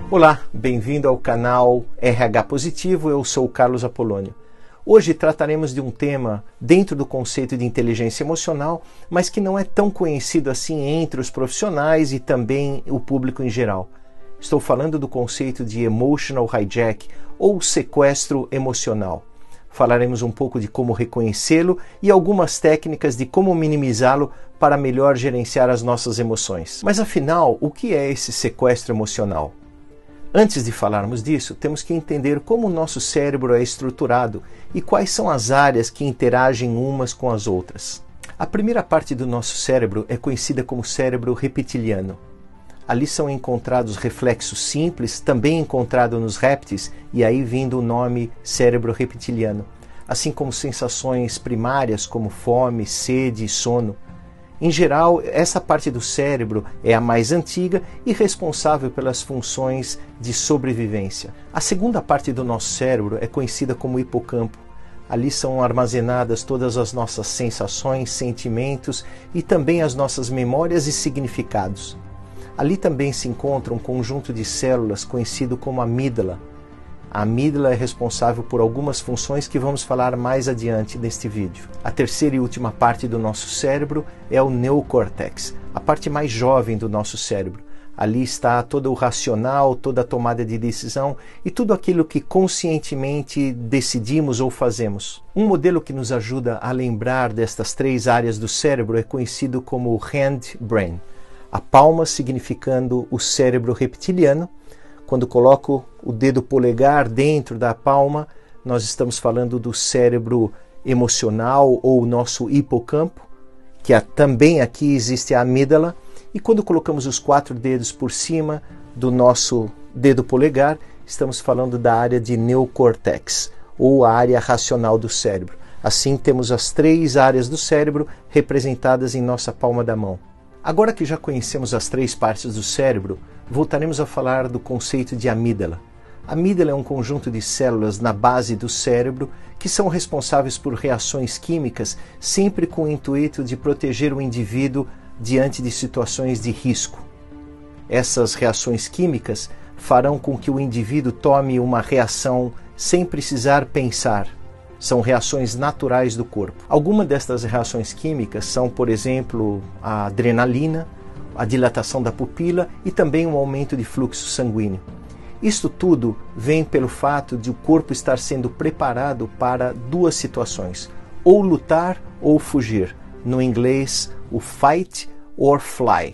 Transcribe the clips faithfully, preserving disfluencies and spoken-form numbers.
Olá, bem-vindo ao canal R H Positivo, eu sou o Carlos Apolônio. Hoje trataremos de um tema dentro do conceito de inteligência emocional, mas que não é tão conhecido assim entre os profissionais e também o público em geral. Estou falando do conceito de emotional hijack ou sequestro emocional. Falaremos um pouco de como reconhecê-lo e algumas técnicas de como minimizá-lo para melhor gerenciar as nossas emoções. Mas afinal, o que é esse sequestro emocional? Antes de falarmos disso, temos que entender como o nosso cérebro é estruturado e quais são as áreas que interagem umas com as outras. A primeira parte do nosso cérebro é conhecida como cérebro reptiliano. Ali são encontrados reflexos simples, também encontrado nos répteis, e aí vindo o nome cérebro reptiliano, assim como sensações primárias como fome, sede e sono. Em geral, essa parte do cérebro é a mais antiga e responsável pelas funções de sobrevivência. A segunda parte do nosso cérebro é conhecida como hipocampo. Ali são armazenadas todas as nossas sensações, sentimentos e também as nossas memórias e significados. Ali também se encontra um conjunto de células conhecido como amígdala. A amígdala é responsável por algumas funções que vamos falar mais adiante neste vídeo. A terceira e última parte do nosso cérebro é o neocórtex, a parte mais jovem do nosso cérebro. Ali está todo o racional, toda a tomada de decisão e tudo aquilo que conscientemente decidimos ou fazemos. Um modelo que nos ajuda a lembrar destas três áreas do cérebro é conhecido como hand-brain. A palma significando o cérebro reptiliano. Quando coloco o dedo polegar dentro da palma, nós estamos falando do cérebro emocional ou nosso hipocampo, que é, também aqui existe a amígdala. E quando colocamos os quatro dedos por cima do nosso dedo polegar, estamos falando da área de neocórtex, ou a área racional do cérebro. Assim temos as três áreas do cérebro representadas em nossa palma da mão. Agora que já conhecemos as três partes do cérebro, voltaremos a falar do conceito de amígdala. A amígdala é um conjunto de células na base do cérebro que são responsáveis por reações químicas, sempre com o intuito de proteger o indivíduo diante de situações de risco. Essas reações químicas farão com que o indivíduo tome uma reação sem precisar pensar. São reações naturais do corpo. Algumas destas reações químicas são, por exemplo, a adrenalina, a dilatação da pupila e também um aumento de fluxo sanguíneo. Isto tudo vem pelo fato de o corpo estar sendo preparado para duas situações, ou lutar ou fugir. No inglês, o fight or fly.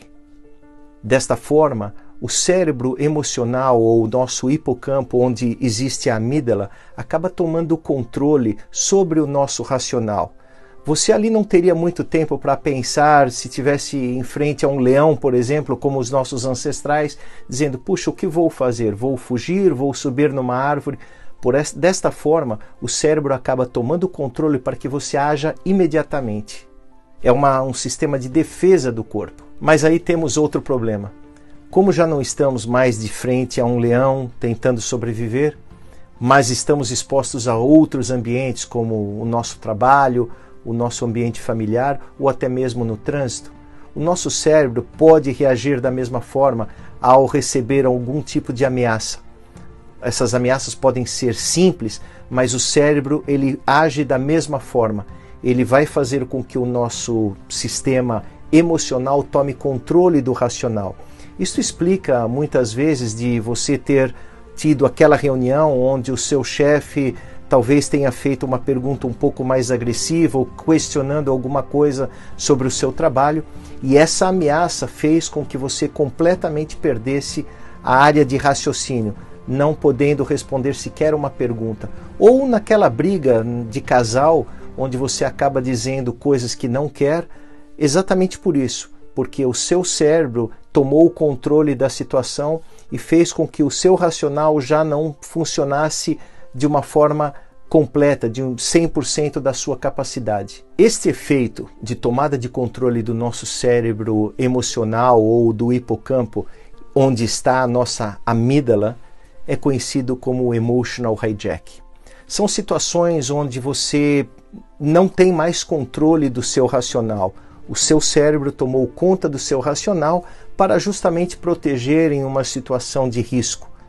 Desta forma, o cérebro emocional ou o nosso hipocampo, onde existe a amígdala, acaba tomando o controle sobre o nosso racional. Você ali não teria muito tempo para pensar se tivesse em frente a um leão, por exemplo, como os nossos ancestrais, dizendo, puxa, o que vou fazer? Vou fugir? Vou subir numa árvore? Por esta, desta forma, o cérebro acaba tomando o controle para que você haja imediatamente. É uma, um sistema de defesa do corpo. Mas aí temos outro problema. Como já não estamos mais de frente a um leão tentando sobreviver, mas estamos expostos a outros ambientes, como o nosso trabalho, o nosso ambiente familiar ou até mesmo no trânsito, o nosso cérebro pode reagir da mesma forma ao receber algum tipo de ameaça. Essas ameaças podem ser simples, mas o cérebro ele age da mesma forma. Ele vai fazer com que o nosso sistema emocional tome controle do racional. Isso explica muitas vezes de você ter tido aquela reunião onde o seu chefe talvez tenha feito uma pergunta um pouco mais agressiva ou questionando alguma coisa sobre o seu trabalho, e essa ameaça fez com que você completamente perdesse a área de raciocínio, não podendo responder sequer uma pergunta. Ou naquela briga de casal onde você acaba dizendo coisas que não quer, exatamente por isso, porque o seu cérebro tomou o controle da situação e fez com que o seu racional já não funcionasse de uma forma completa, de um cem por cento da sua capacidade. Este efeito de tomada de controle do nosso cérebro emocional ou do hipocampo, onde está a nossa amígdala, é conhecido como emotional hijack. São situações onde você não tem mais controle do seu racional. O seu cérebro tomou conta do seu racional para justamente proteger em uma situação de risco.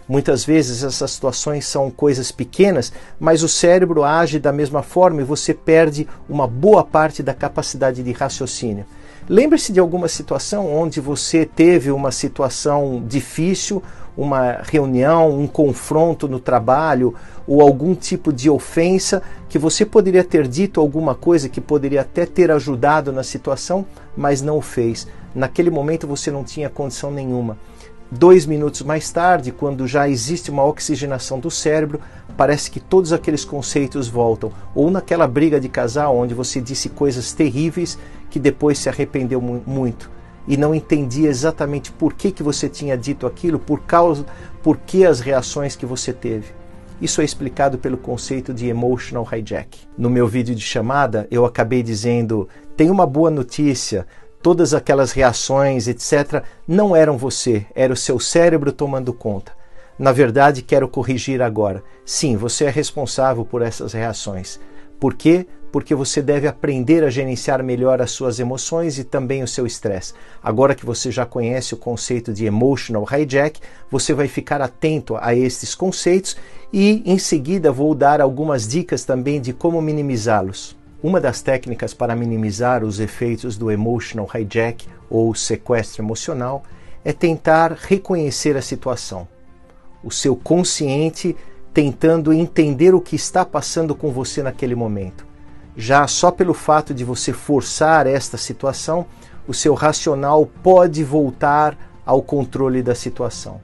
Muitas vezes essas situações são coisas pequenas, mas o cérebro age da mesma forma e você perde uma boa parte da capacidade de raciocínio. Lembre-se de alguma situação onde você teve uma situação difícil, uma reunião, um confronto no trabalho ou algum tipo de ofensa que você poderia ter dito alguma coisa que poderia até ter ajudado na situação, mas não o fez. Naquele momento você não tinha condição nenhuma. Dois minutos mais tarde, quando já existe uma oxigenação do cérebro, parece que todos aqueles conceitos voltam. Ou naquela briga de casal onde você disse coisas terríveis que depois se arrependeu mu- muito e não entendia exatamente por que, que você tinha dito aquilo, por causa, por que as reações que você teve. Isso é explicado pelo conceito de emotional hijack. No meu vídeo de chamada, eu acabei dizendo, tem uma boa notícia, todas aquelas reações, etcétera, não eram você, era o seu cérebro tomando conta. Na verdade, quero corrigir agora. Sim, você é responsável por essas reações. Por quê? Porque você deve aprender a gerenciar melhor as suas emoções e também o seu estresse. Agora que você já conhece o conceito de emotional hijack, você vai ficar atento a estes conceitos e, em seguida, vou dar algumas dicas também de como minimizá-los. Uma das técnicas para minimizar os efeitos do emotional hijack ou sequestro emocional é tentar reconhecer a situação. O seu consciente tentando entender o que está passando com você naquele momento. Já só pelo fato de você forçar esta situação, o seu racional pode voltar ao controle da situação.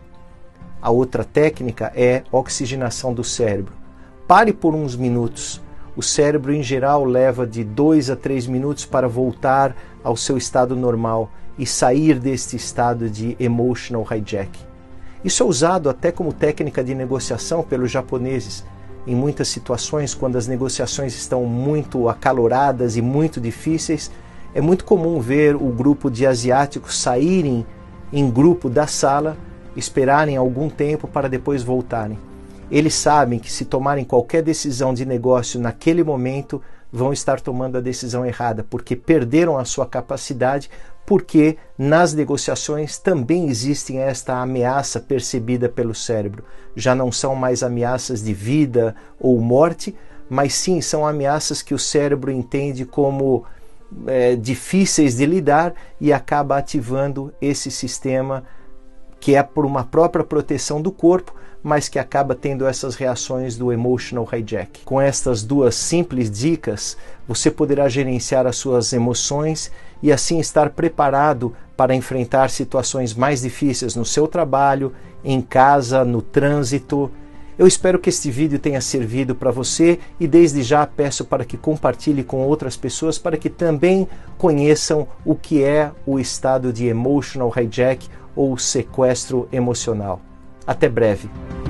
A outra técnica é oxigenação do cérebro. Pare por uns minutos. O cérebro, em geral, leva de dois a três minutos para voltar ao seu estado normal e sair deste estado de emotional hijack. Isso é usado até como técnica de negociação pelos japoneses. Em muitas situações, quando as negociações estão muito acaloradas e muito difíceis, é muito comum ver o grupo de asiáticos saírem em grupo da sala, esperarem algum tempo para depois voltarem. Eles sabem que se tomarem qualquer decisão de negócio naquele momento, vão estar tomando a decisão errada, porque perderam a sua capacidade, porque nas negociações também existe esta ameaça percebida pelo cérebro. Já não são mais ameaças de vida ou morte, mas sim são ameaças que o cérebro entende como é, difíceis de lidar e acaba ativando esse sistema que é por uma própria proteção do corpo, mas que acaba tendo essas reações do emotional hijack. Com estas duas simples dicas, você poderá gerenciar as suas emoções e assim estar preparado para enfrentar situações mais difíceis no seu trabalho, em casa, no trânsito. Eu espero que este vídeo tenha servido para você e desde já peço para que compartilhe com outras pessoas para que também conheçam o que é o estado de emotional hijack ou sequestro emocional. Até breve!